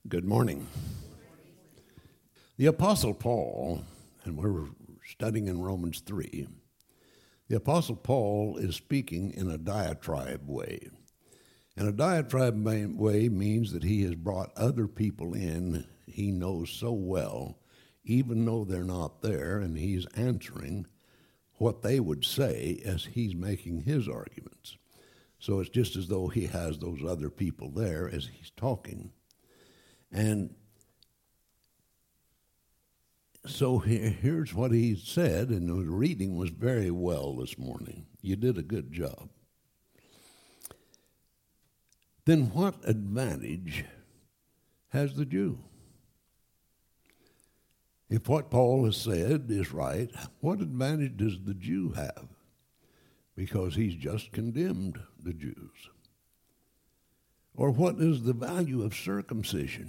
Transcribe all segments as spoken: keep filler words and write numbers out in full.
Good morning. The Apostle Paul, and we're studying in Romans three, the Apostle Paul is speaking in a diatribe way. And a diatribe way means that he has brought other people in he knows so well, even though they're not there, and he's answering what they would say as he's making his arguments. So it's just as though he has those other people there as he's talking. And so here's what he said, and the reading was very well this morning. You did a good job. Then what advantage has the Jew? If what Paul has said is right, what advantage does the Jew have? Because he's just condemned the Jews. Or what is the value of circumcision?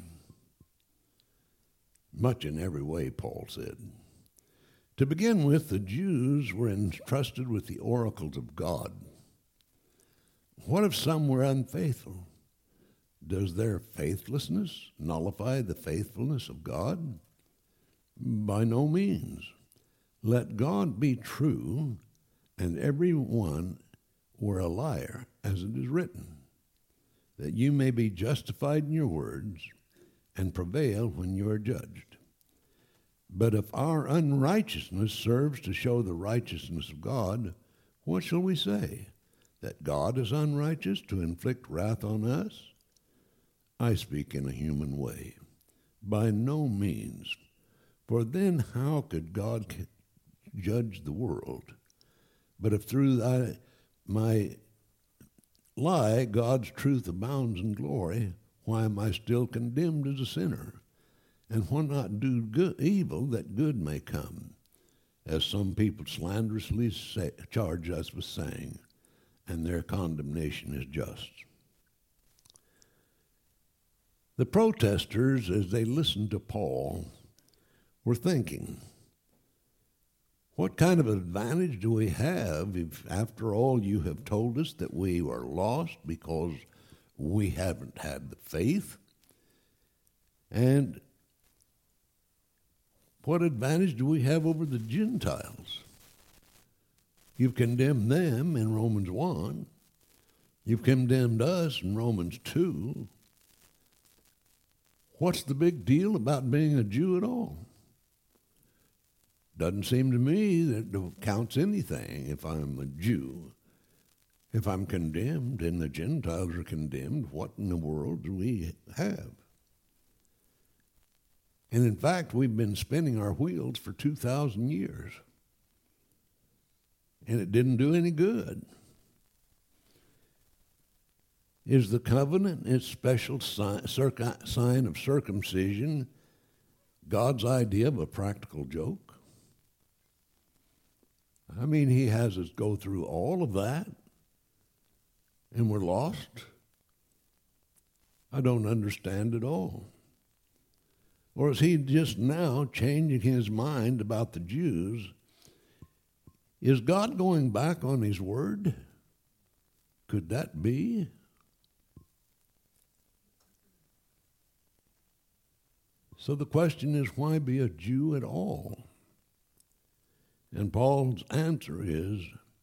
Much in every way, Paul said. To begin with, the Jews were entrusted with the oracles of God. What if some were unfaithful? Does their faithlessness nullify the faithfulness of God? By no means. Let God be true, and every one were a liar, as it is written, that you may be justified in your words and prevail when you are judged. But if our unrighteousness serves to show the righteousness of God, what shall we say? That God is unrighteous to inflict wrath on us? I speak in a human way. By no means. For then how could God judge the world? But if through thy, my lie God's truth abounds in glory, why am I still condemned as a sinner? And why not do good, evil that good may come? As some people slanderously say, charge us with saying, and their condemnation is just. The protesters, as they listened to Paul, were thinking, what kind of advantage do we have if, after all, you have told us that we are lost because we haven't had the faith? And what advantage do we have over the Gentiles? You've condemned them in Romans one. You've condemned us in Romans two. What's the big deal about being a Jew at all? Doesn't seem to me that it counts anything if I'm a Jew. If I'm condemned and the Gentiles are condemned, what in the world do we have? And in fact, we've been spinning our wheels for two thousand years. And it didn't do any good. Is the covenant, its special sign, circ- sign of circumcision, God's idea of a practical joke? I mean, he has us go through all of that, and we're lost? I don't understand at all. Or is he just now changing his mind about the Jews? Is God going back on his word? Could that be? So the question is, why be a Jew at all? And Paul's answer is,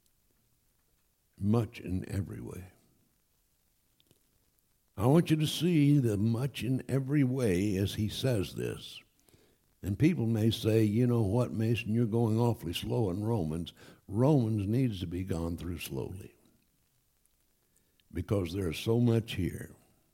much in every way. I want you to see the much in every way as he says this. And people may say, you know what, Mason, you're going awfully slow in Romans. Romans needs to be gone through slowly because there's so much here.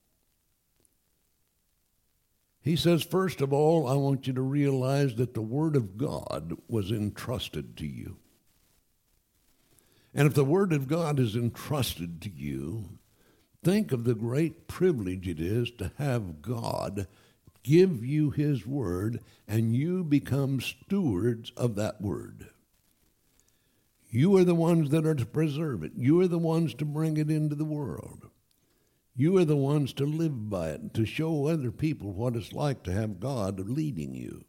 He says, first of all, I want you to realize that the Word of God was entrusted to you. And if the Word of God is entrusted to you, think of the great privilege it is to have God give you His Word and you become stewards of that Word. You are the ones that are to preserve it. You are the ones to bring it into the world. You are the ones to live by it, to show other people what it's like to have God leading you.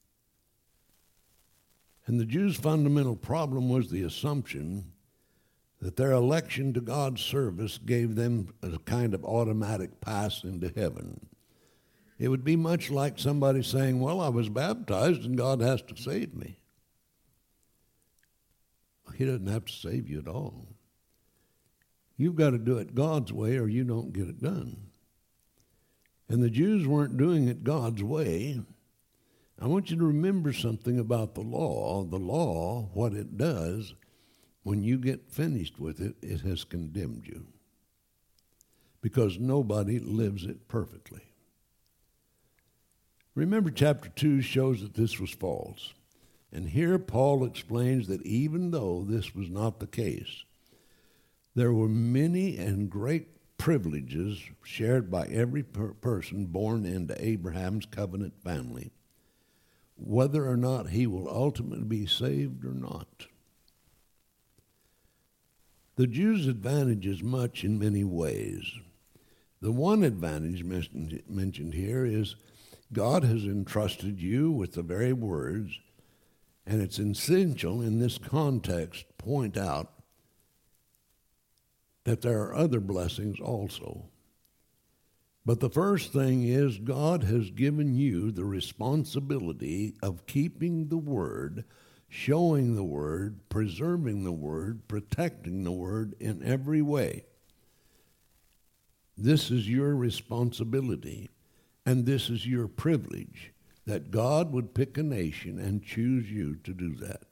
And the Jews' fundamental problem was the assumption that their election to God's service gave them a kind of automatic pass into heaven. It would be much like somebody saying, well, I was baptized and God has to save me. He doesn't have to save you at all. You've got to do it God's way or you don't get it done. And the Jews weren't doing it God's way. I want you to remember something about the law. The law, what it does, when you get finished with it, it has condemned you. Because nobody lives it perfectly. Remember, chapter two shows that this was false. And here Paul explains that even though this was not the case, there were many and great privileges shared by every per- person born into Abraham's covenant family, whether or not he will ultimately be saved or not. The Jews' advantage is much in many ways. The one advantage mentioned, mentioned here is God has entrusted you with the very words, and it's essential in this context to point out that there are other blessings also. But the first thing is God has given you the responsibility of keeping the word, showing the word, preserving the word, protecting the word in every way. This is your responsibility, and this is your privilege, that God would pick a nation and choose you to do that.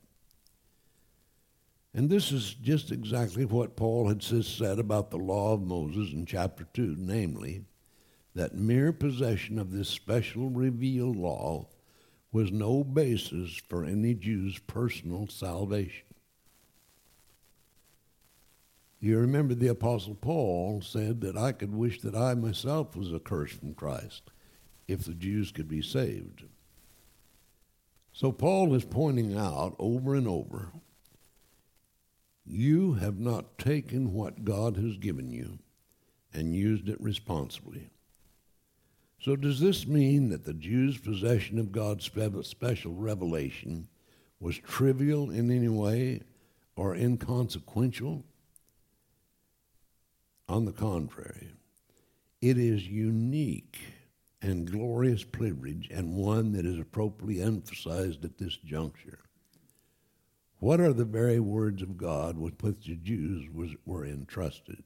And this is just exactly what Paul had said about the law of Moses in chapter two, namely, that mere possession of this special revealed law was no basis for any Jew's personal salvation. You remember the Apostle Paul said that I could wish that I myself was accursed from Christ if the Jews could be saved. So Paul is pointing out over and over, you have not taken what God has given you and used it responsibly. So does this mean that the Jews' possession of God's special revelation was trivial in any way or inconsequential? On the contrary, it is unique and glorious privilege, and one that is appropriately emphasized at this juncture. What are the very words of God with which the Jews was, were entrusted?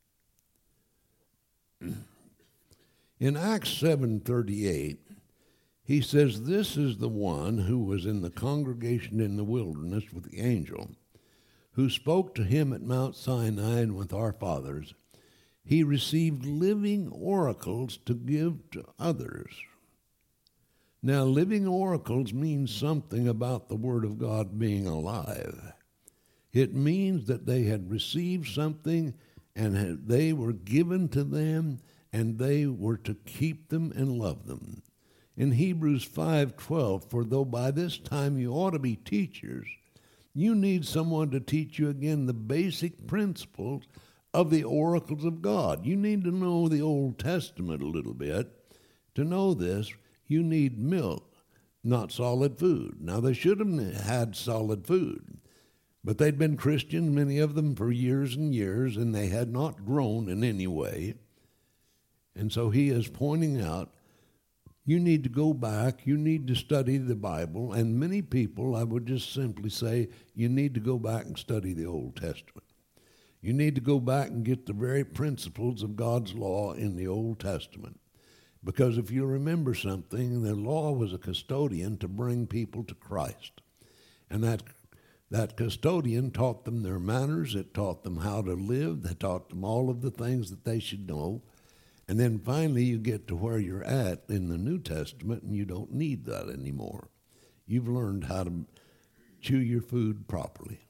In Acts seven thirty-eight, he says, this is the one who was in the congregation in the wilderness with the angel, who spoke to him at Mount Sinai and with our fathers. He received living oracles to give to others. Now, living oracles means something about the Word of God being alive. It means that they had received something and had, they were given to them, and they were to keep them and love them. In Hebrews five twelve, for though by this time you ought to be teachers, you need someone to teach you again the basic principles of the oracles of God. You need to know the Old Testament a little bit. To know this, you need milk, not solid food. Now, they should have had solid food, but they'd been Christians, many of them, for years and years, and they had not grown in any way. And so he is pointing out, you need to go back, you need to study the Bible, and many people, I would just simply say, you need to go back and study the Old Testament. You need to go back and get the very principles of God's law in the Old Testament. Because if you remember something, the law was a custodian to bring people to Christ. And that that custodian taught them their manners, it taught them how to live, it taught them all of the things that they should know. And then finally you get to where you're at in the New Testament and you don't need that anymore. You've learned how to chew your food properly.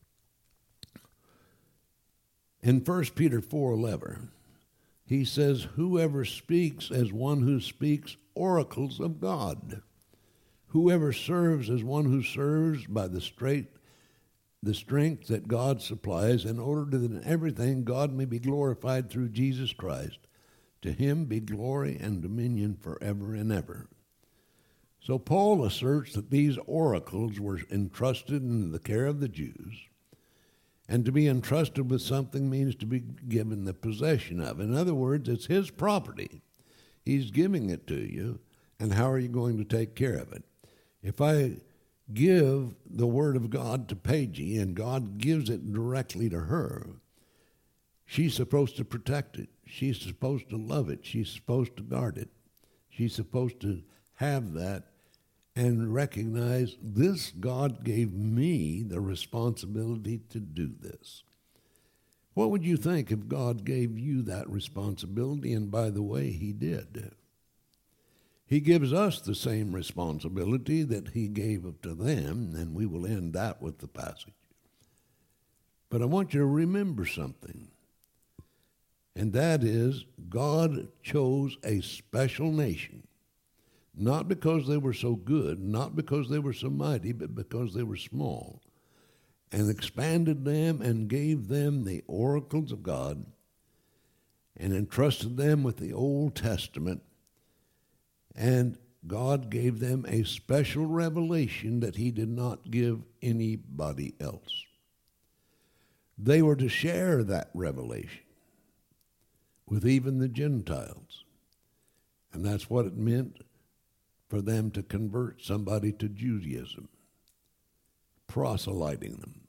In First Peter four eleven, he says, whoever speaks as one who speaks oracles of God. Whoever serves as one who serves by the straight, the strength that God supplies, in order that in everything God may be glorified through Jesus Christ. To him be glory and dominion forever and ever. So Paul asserts that these oracles were entrusted into the care of the Jews. And to be entrusted with something means to be given the possession of. In other words, it's his property. He's giving it to you, and how are you going to take care of it? If I give the Word of God to Paige and God gives it directly to her, she's supposed to protect it. She's supposed to love it. She's supposed to guard it. She's supposed to have that and recognize this, God gave me the responsibility to do this. What would you think if God gave you that responsibility? And by the way, he did. He gives us the same responsibility that he gave to them, and we will end that with the passage. But I want you to remember something, and that is God chose a special nation, not because they were so good, not because they were so mighty, but because they were small, and expanded them and gave them the oracles of God and entrusted them with the Old Testament. And God gave them a special revelation that he did not give anybody else. They were to share that revelation with even the Gentiles. And that's what it meant for them to convert somebody to Judaism, proselyting them.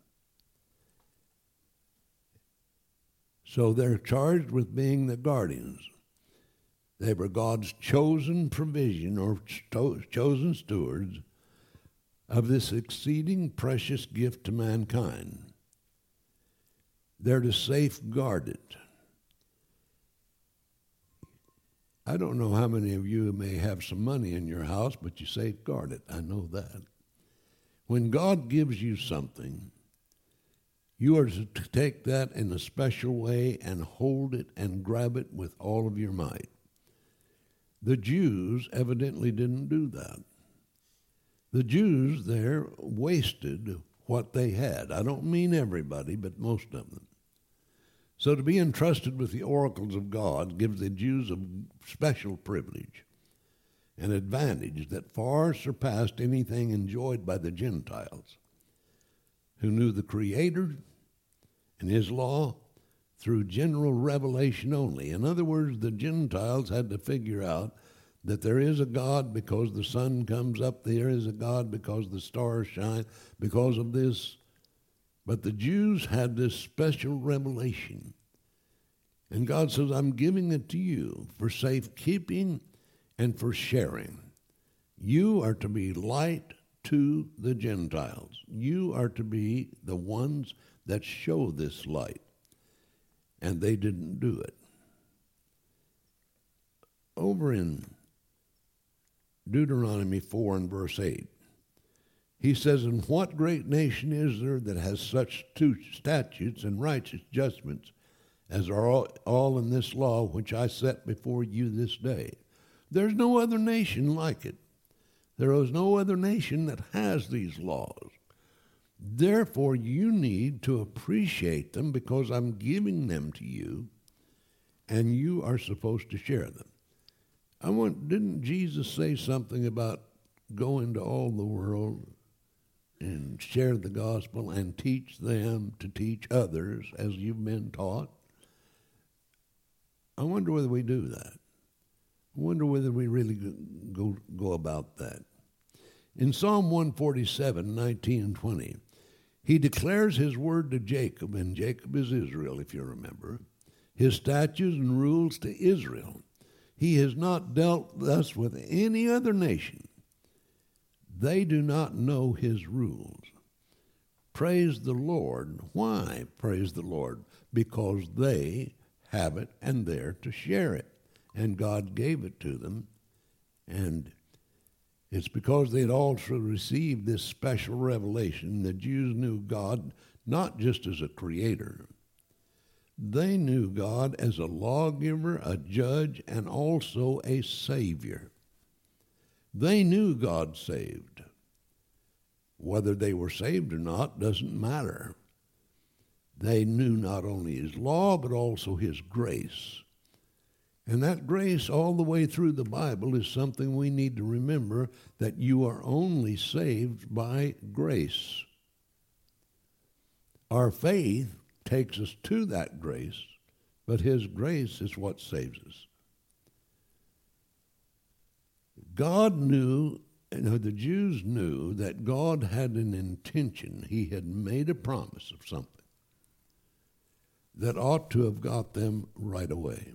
So they're charged with being the guardians. They were God's chosen provision or sto- chosen stewards of this exceeding precious gift to mankind. They're to safeguard it. I don't know how many of you may have some money in your house, but you safeguard it. I know that. When God gives you something, you are to take that in a special way and hold it and grab it with all of your might. The Jews evidently didn't do that. The Jews there wasted what they had. I don't mean everybody, but most of them. So to be entrusted with the oracles of God gives the Jews a special privilege, an advantage that far surpassed anything enjoyed by the Gentiles, who knew the Creator and his law through general revelation only. In other words, the Gentiles had to figure out that there is a God because the sun comes up, there is a God because the stars shine, because of this. But the Jews had this special revelation. And God says, I'm giving it to you for safekeeping and for sharing. You are to be light to the Gentiles. You are to be the ones that show this light. And they didn't do it. Over in Deuteronomy four and verse eight, he says, and what great nation is there that has such two statutes and righteous judgments as are all, all in this law which I set before you this day? There's no other nation like it. There is no other nation that has these laws. Therefore, you need to appreciate them because I'm giving them to you, and you are supposed to share them. I want, didn't Jesus say something about go into all the world and share the gospel and teach them to teach others as you've been taught? I wonder whether we do that. I wonder whether we really go, go about that. In Psalm one forty-seven, nineteen and twenty, he declares his word to Jacob, and Jacob is Israel, if you remember, his statutes and rules to Israel. He has not dealt thus with any other nation. They do not know his rules. Praise the Lord. Why praise the Lord? Because they have it and they're to share it. And God gave it to them. And it's because they had also received this special revelation. The Jews knew God not just as a creator. They knew God as a lawgiver, a judge, and also a savior. They knew God saved. Whether they were saved or not doesn't matter. They knew not only his law, but also his grace. And that grace all the way through the Bible is something we need to remember, that you are only saved by grace. Our faith takes us to that grace, but his grace is what saves us. God knew, you know, the Jews knew that God had an intention. He had made a promise of something that ought to have got them right away.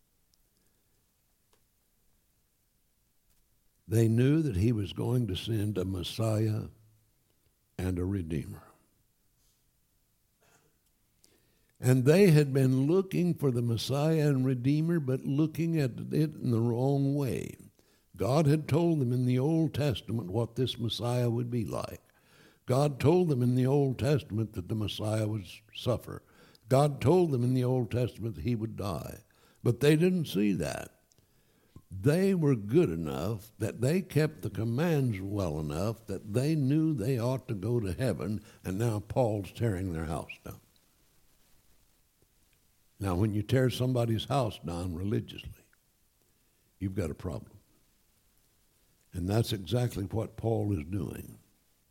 They knew that he was going to send a Messiah and a Redeemer. And they had been looking for the Messiah and Redeemer, but looking at it in the wrong way. God had told them in the Old Testament what this Messiah would be like. God told them in the Old Testament that the Messiah would suffer. God told them in the Old Testament that he would die. But they didn't see that. They were good enough that they kept the commands well enough that they knew they ought to go to heaven, and now Paul's tearing their house down. Now, when you tear somebody's house down religiously, you've got a problem. And that's exactly what Paul is doing.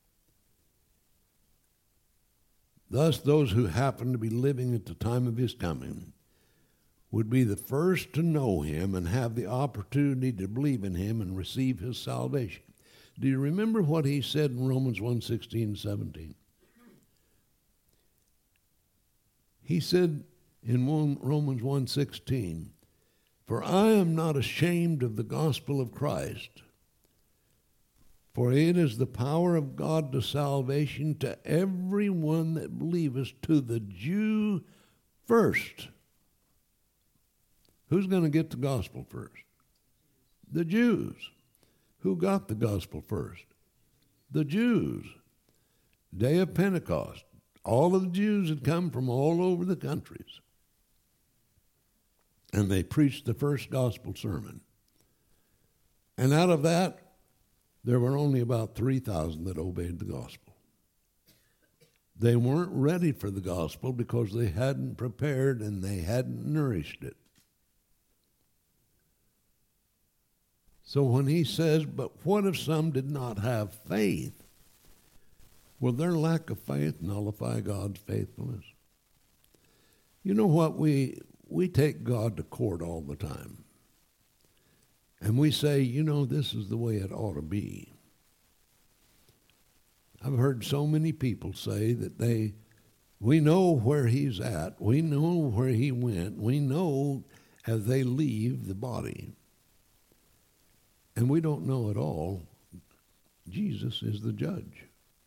Thus, those who happen to be living at the time of his coming would be the first to know him and have the opportunity to believe in him and receive his salvation. Do you remember what he said in Romans one sixteen, seventeen? He said in Romans one sixteen, "For I am not ashamed of the gospel of Christ, for it is the power of God to salvation to every one that believeth, to the Jew first." Who's going to get the gospel first? The Jews. Who got the gospel first? The Jews. Day of Pentecost. All of the Jews had come from all over the countries. And they preached the first gospel sermon. And out of that, there were only about three thousand that obeyed the gospel. They weren't ready for the gospel because they hadn't prepared and they hadn't nourished it. So when he says, but what if some did not have faith? Will their lack of faith nullify God's faithfulness? You know what? We, we take God to court all the time. And we say, you know, this is the way it ought to be. I've heard so many people say that they, we know where he's at. We know where he went. We know as they leave the body. And we don't know at all. Jesus is the judge.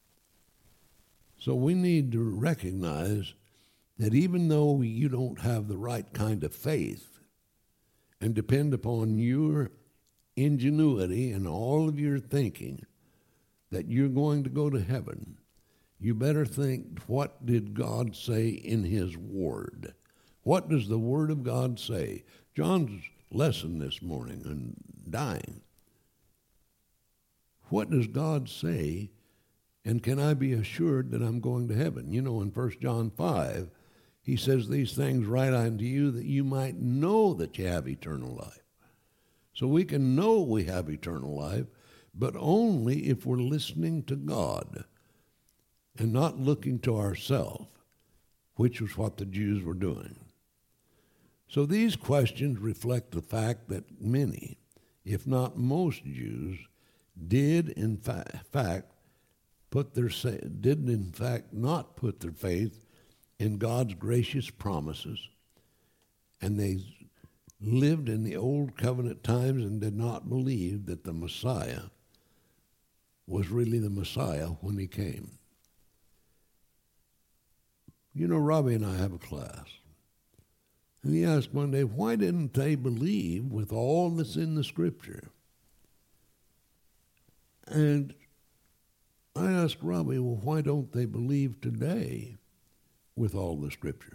So we need to recognize that even though you don't have the right kind of faith and depend upon your ingenuity and all of your thinking that you're going to go to heaven, you better think, what did God say in his word? What does the word of God say? John's lesson this morning on dying. What does God say, and can I be assured that I'm going to heaven? You know, in First John five, he says, these things write unto you that you might know that you have eternal life. So we can know we have eternal life, but only if we're listening to God and not looking to ourselves, which was what the Jews were doing. So these questions reflect the fact that many, if not most Jews, did in fa- fact put their did in fact not put their faith in God's gracious promises, and they lived in the old covenant times and did not believe that the Messiah was really the Messiah when he came. You know, Robbie and I have a class, and he asked one day, why didn't they believe with all that's in the Scripture? And I asked Robbie, well, why don't they believe today with all the Scripture?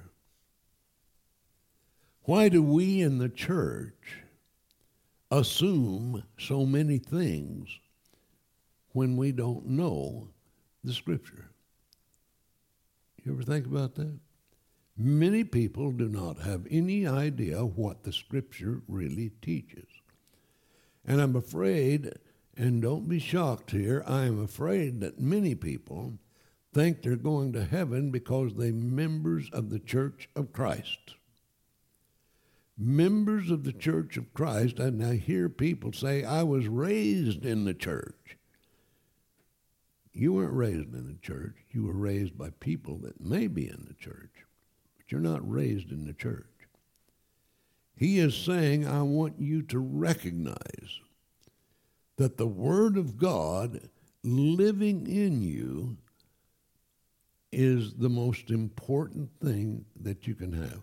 Why do we in the church assume so many things when we don't know the Scripture? You ever think about that? Many people do not have any idea what the Scripture really teaches. And I'm afraid, and don't be shocked here, I am afraid that many people think they're going to heaven because they're members of the Church of Christ. members of the Church of Christ, and I hear people say, I was raised in the church. You weren't raised in the church. You were raised by people that may be in the church, but you're not raised in the church. He is saying, I want you to recognize that the Word of God living in you is the most important thing that you can have.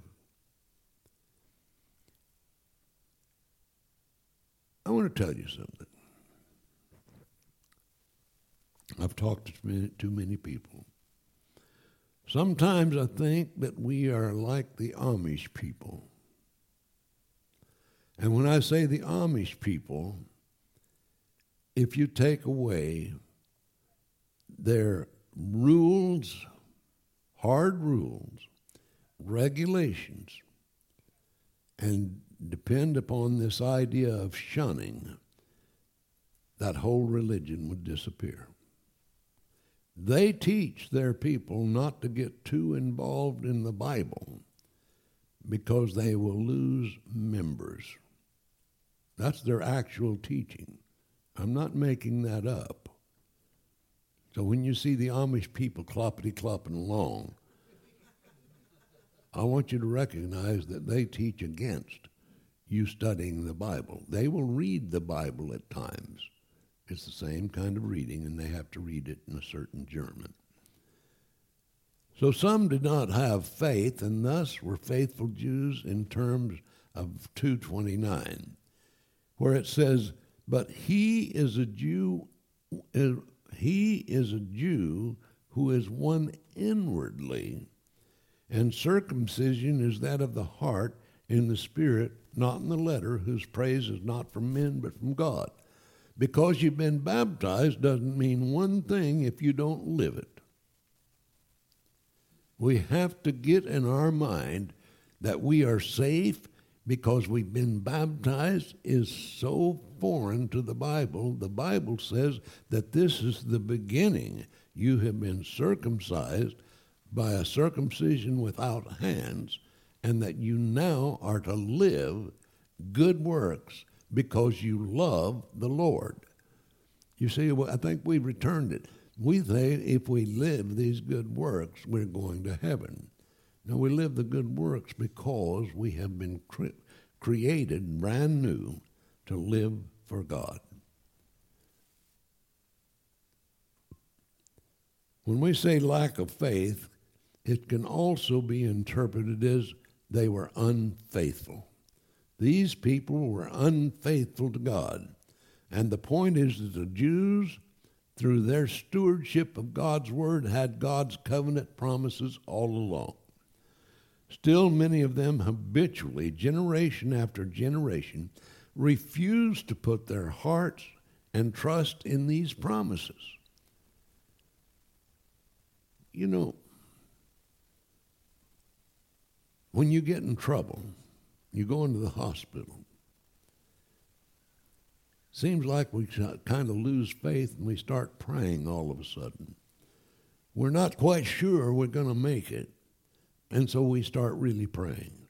I want to tell you something. I've talked to many, too many people. Sometimes I think that we are like the Amish people. And when I say the Amish people, if you take away their rules, hard rules, regulations, and depend upon this idea of shunning, that whole religion would disappear. They teach their people not to get too involved in the Bible because they will lose members. That's their actual teaching. I'm not making that up. So when you see the Amish people cloppity-clopping along, I want you to recognize that they teach against you studying the Bible. They will read the Bible at times. It's the same kind of reading, and they have to read it in a certain German. So some did not have faith, and thus were faithful Jews in terms of two twenty-nine, where it says, but he is a Jew, he is a Jew who is one inwardly, and circumcision is that of the heart in the spirit, not in the letter, whose praise is not from men but from God. Because you've been baptized doesn't mean one thing if you don't live it. We have to get in our mind that we are safe because we've been baptized is so foreign to the Bible. The Bible says that this is the beginning. You have been circumcised by a circumcision without hands, and that you now are to live good works because you love the Lord. You see, I think we've returned it. We think if we live these good works, we're going to heaven. Now, we live the good works because we have been cre- created brand new to live for God. When we say lack of faith, it can also be interpreted as they were unfaithful. These people were unfaithful to God. And the point is that the Jews, through their stewardship of God's word, had God's covenant promises all along. Still, many of them habitually, generation after generation, refused to put their hearts and trust in these promises. You know, when you get in trouble, you go into the hospital. Seems like we kind of lose faith and we start praying all of a sudden. We're not quite sure we're going to make it, and so we start really praying.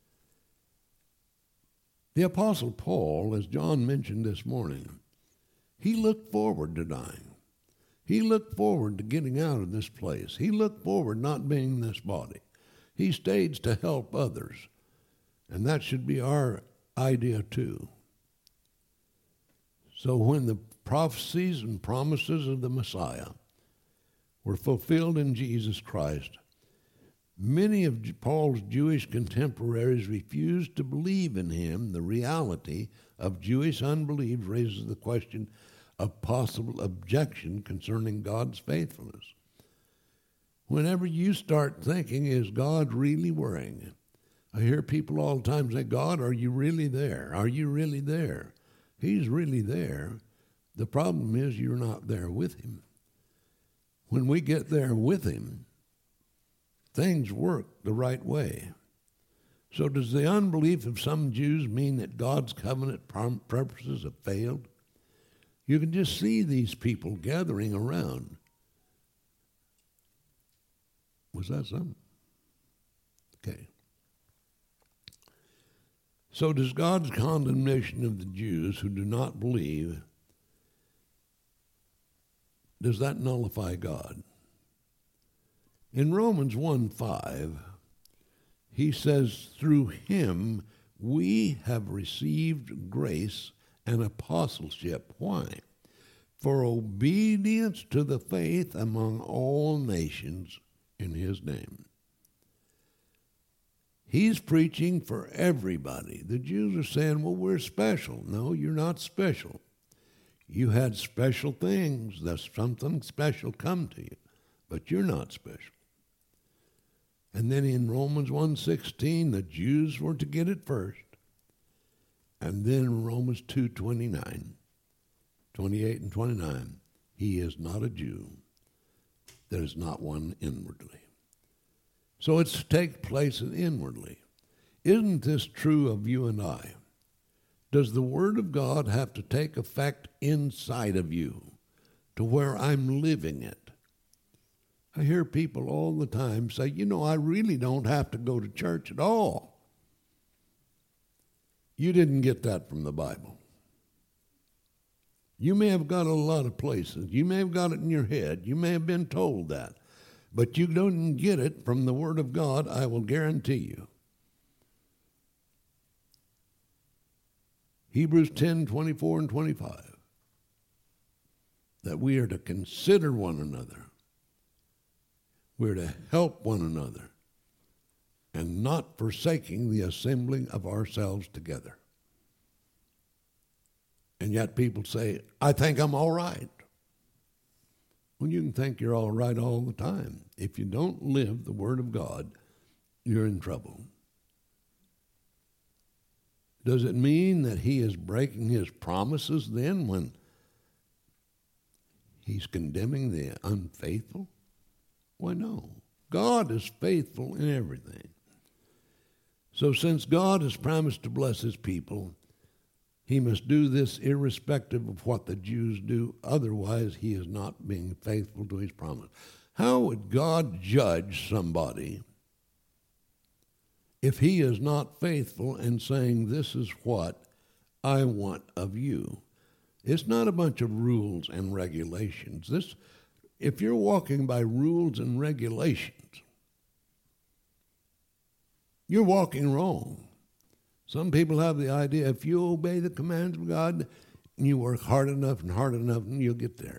The Apostle Paul, as John mentioned this morning, he looked forward to dying. He looked forward to getting out of this place. He looked forward not being in this body. He stayed to help others. And that should be our idea too. So when the prophecies and promises of the Messiah were fulfilled in Jesus Christ, many of Paul's Jewish contemporaries refused to believe in him. The reality of Jewish unbelief raises the question of possible objection concerning God's faithfulness. Whenever you start thinking, is God really worrying? I hear people all the time say, God, are you really there? Are you really there? He's really there. The problem is you're not there with him. When we get there with him, things work the right way. So does the unbelief of some Jews mean that God's covenant purposes have failed? You can just see these people gathering around. Was that something? Okay. So does God's condemnation of the Jews who do not believe, does that nullify God? In Romans one five, he says, through him we have received grace and apostleship. Why? For obedience to the faith among all nations in his name. He's preaching for everybody. The Jews are saying, well, we're special. No, you're not special. You had special things. There's something special come to you, but you're not special. And then in Romans one sixteen, the Jews were to get it first. And then Romans two twenty-nine, twenty-eight and twenty-nine, he is not a Jew. There is not one inwardly. So it's to take place inwardly. Isn't this true of you and I? Does the Word of God have to take effect inside of you to where I'm living it? I hear people all the time say, you know, I really don't have to go to church at all. You didn't get that from the Bible. You may have got it a lot of places. You may have got it in your head. You may have been told that. But you don't get it from the Word of God, I will guarantee you. Hebrews ten, twenty-four and twenty-five. That we are to consider one another. We're to help one another. And not forsaking the assembling of ourselves together. And yet people say, I think I'm all right. Well, you can think you're all right all the time. If you don't live the Word of God, you're in trouble. Does it mean that he is breaking his promises then when he's condemning the unfaithful? Why, no. God is faithful in everything. So since God has promised to bless his people, he must do this irrespective of what the Jews do. Otherwise, he is not being faithful to his promise. How would God judge somebody if he is not faithful and saying, this is what I want of you? It's not a bunch of rules and regulations. This, if you're walking by rules and regulations, you're walking wrong. Some people have the idea if you obey the commands of God, and you work hard enough and hard enough, and you'll get there.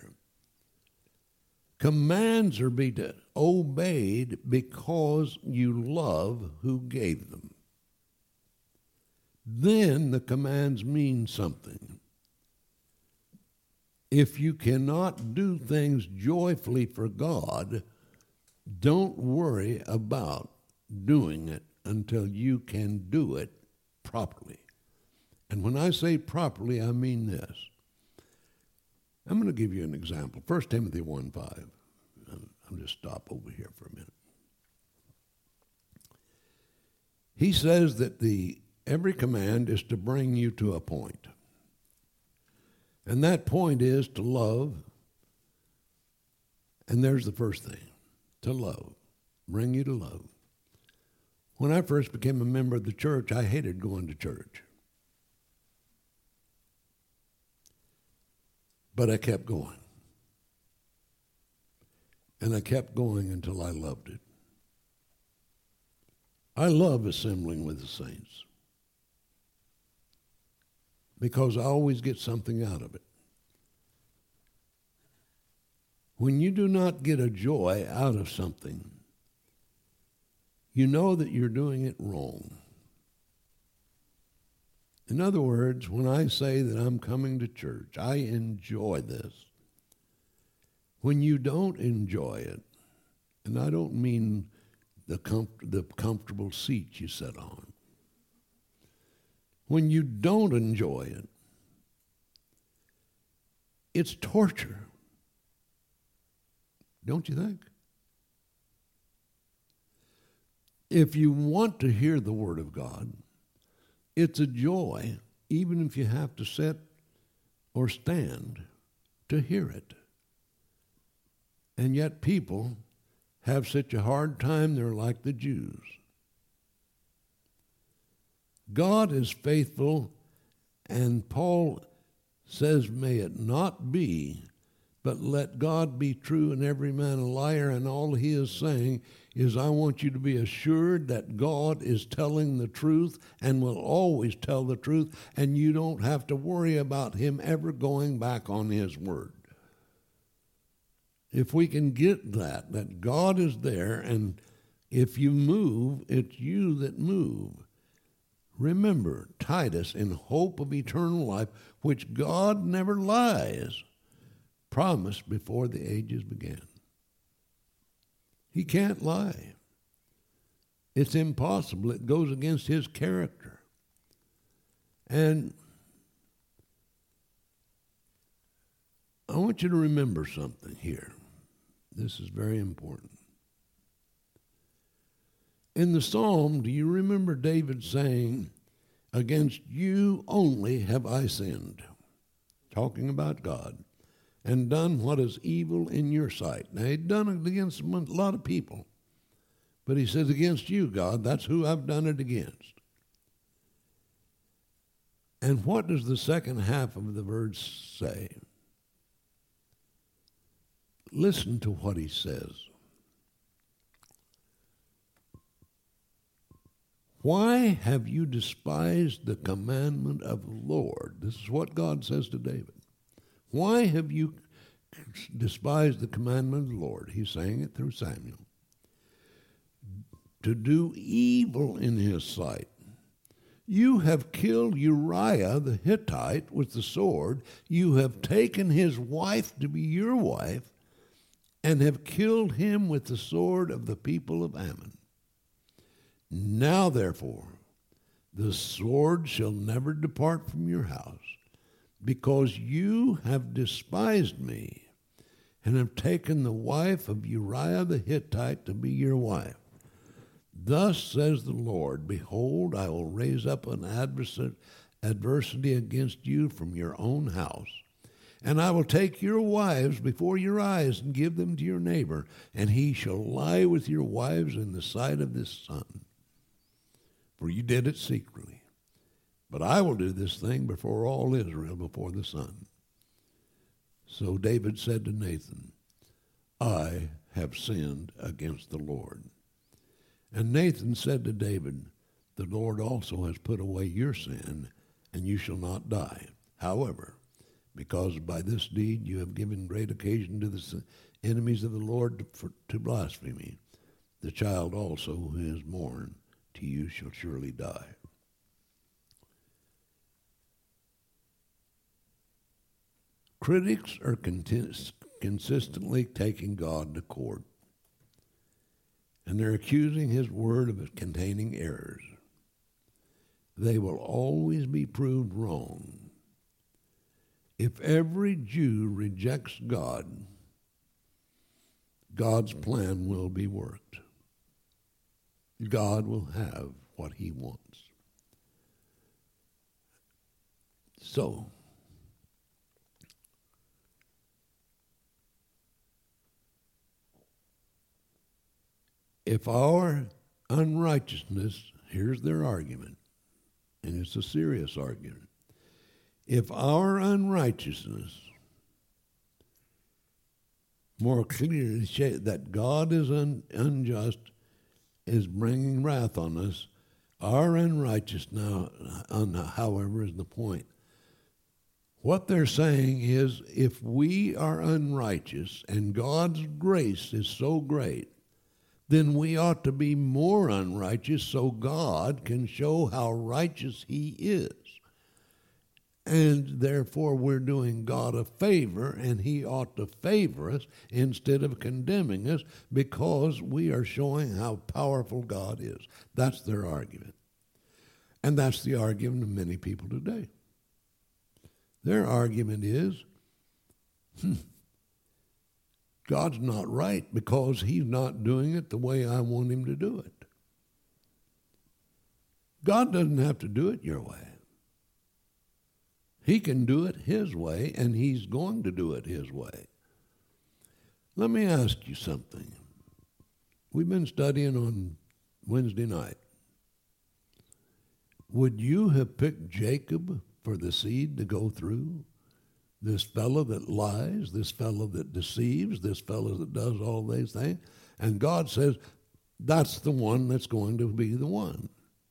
Commands are be obeyed because you love who gave them. Then the commands mean something. If you cannot do things joyfully for God, don't worry about doing it until you can do it properly. And when I say properly, I mean this. I'm going to give you an example. First Timothy one five. I'll just stop over here for a minute. He says that the every command is to bring you to a point. And that point is to love. And there's the first thing, to love. Bring you to love. When I first became a member of the church, I hated going to church. But I kept going. And I kept going until I loved it. I love assembling with the saints because I always get something out of it. When you do not get a joy out of something, you know that you're doing it wrong. In other words, when I say that I'm coming to church, I enjoy this. When you don't enjoy it, and I don't mean the, com- the comfortable seat you sit on. When you don't enjoy it, it's torture. Don't you think? If you want to hear the Word of God, it's a joy, even if you have to sit or stand to hear it. And yet people have such a hard time, they're like the Jews. God is faithful, and Paul says, may it not be, but let God be true and every man a liar. And all he is saying is, I want you to be assured that God is telling the truth and will always tell the truth, and you don't have to worry about him ever going back on his word. If we can get that, that God is there, and if you move, it's you that move. Remember, Titus, in hope of eternal life, which God never lies, promised before the ages began. He can't lie. It's impossible. It goes against his character. And I want you to remember something here. This is very important. In the psalm, do you remember David saying, against you only have I sinned, talking about God, and done what is evil in your sight. Now, he'd done it against a lot of people, but he says, against you, God, that's who I've done it against. And what does the second half of the verse say? Listen to what he says. Why have you despised the commandment of the Lord? This is what God says to David. Why have you despised the commandment of the Lord? He's saying it through Samuel. To do evil in his sight. You have killed Uriah the Hittite with the sword. You have taken his wife to be your wife, and have killed him with the sword of the people of Ammon. Now, therefore, the sword shall never depart from your house, because you have despised me, and have taken the wife of Uriah the Hittite to be your wife. Thus says the Lord, behold, I will raise up an adversity against you from your own house, and I will take your wives before your eyes and give them to your neighbor, and he shall lie with your wives in the sight of this sun. For you did it secretly. But I will do this thing before all Israel, before the sun. So David said to Nathan, I have sinned against the Lord. And Nathan said to David, the Lord also has put away your sin, and you shall not die. However, because by this deed you have given great occasion to the enemies of the Lord to, for, to blaspheme, the child also who is born to you shall surely die. Critics are conti- consistently taking God to court, and they're accusing his word of containing errors. They will always be proved wrong. If every Jew rejects God, God's plan will be worked. God will have what he wants. So, if our unrighteousness, here's their argument, and it's a serious argument. If our unrighteousness more clearly shows that God is un- unjust, is bringing wrath on us, our unrighteousness now, un- however, is the point. What they're saying is, if we are unrighteous and God's grace is so great, then we ought to be more unrighteous so God can show how righteous he is. And therefore we're doing God a favor, and he ought to favor us instead of condemning us, because we are showing how powerful God is. That's their argument. And that's the argument of many people today. Their argument is, hmm, God's not right because he's not doing it the way I want him to do it. God doesn't have to do it your way. He can do it his way, and he's going to do it his way. Let me ask you something. We've been studying on Wednesday night. Would you have picked Jacob for the seed to go through? This fellow that lies, this fellow that deceives, this fellow that does all these things. And God says, that's the one that's going to be the one.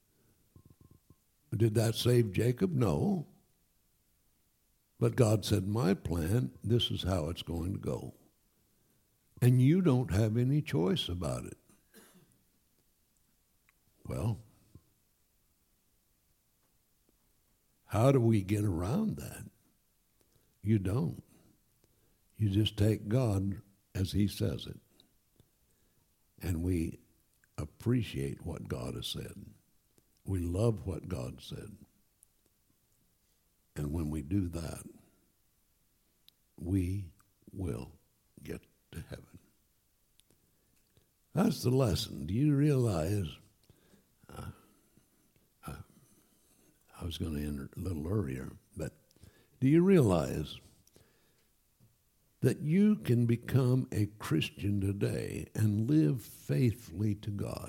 Did that save Jacob? No. But God said, my plan, this is how it's going to go. And you don't have any choice about it. Well, how do we get around that? You don't. You just take God as he says it. And we appreciate what God has said. We love what God said. And when we do that, we will get to heaven. That's the lesson. Do you realize, uh, uh, I was going to end a little earlier, but do you realize that you can become a Christian today and live faithfully to God?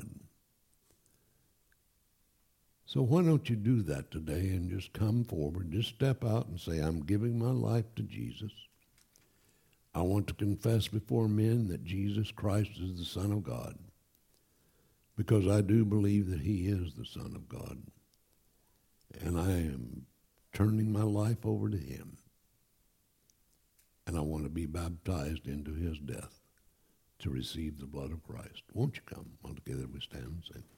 So why don't you do that today and just come forward, just step out and say, I'm giving my life to Jesus. I want to confess before men that Jesus Christ is the Son of God, because I do believe that he is the Son of God. And I am turning my life over to him. And I want to be baptized into his death to receive the blood of Christ. Won't you come? All together we stand and sing.